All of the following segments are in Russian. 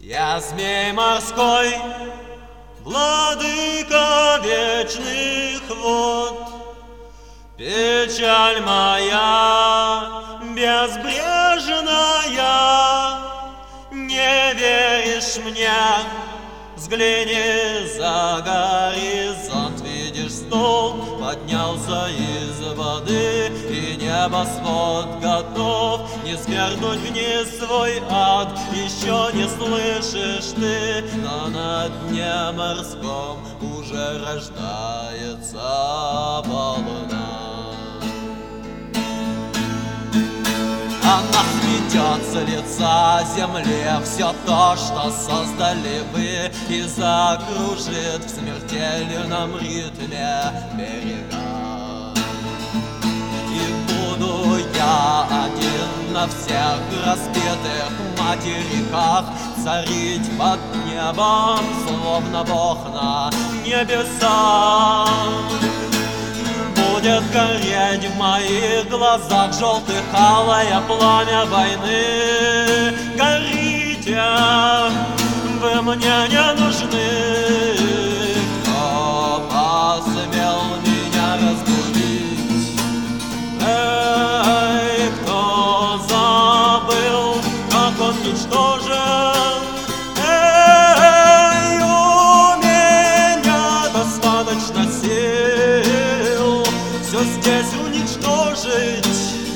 Я змей морской, владыка вечных вод. Печаль моя безбрежная, не веришь мне? Взгляни за горизонт, видишь, столб поднялся из воды, и небосвод готов низвергнуть вниз свой ад. Еще не слышишь ты, но на дне морском уже рождается волна. Она сметет с лица земли все то, что создали вы, и закружит в смертельном ритме берега. И буду я один на всех разбитых материках царить под небом, словно Бог на небесах. Будет гореть в моих глазах желтых алое пламя войны. Горите, вы мне не нужны. Кто посмел меня разбудить? Эй, кто забыл, как он ничтожен? Эй, у меня достаточно сил все здесь уничтожить.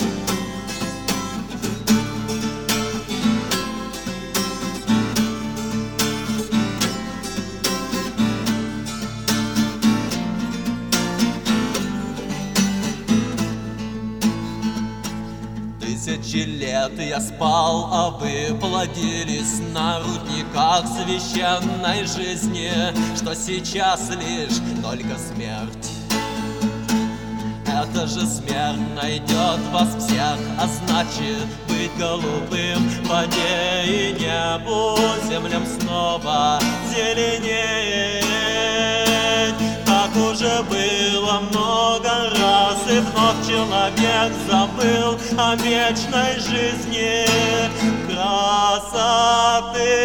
Тысячи лет я спал, а вы плодились на рудниках священной жизни, что сейчас лишь только смерть. Эта же смерть найдет вас всех, а значит быть голубым в воде и небу, землям снова зеленеть. Так уже было много раз, и вновь человек забыл о вечной жизни красоты.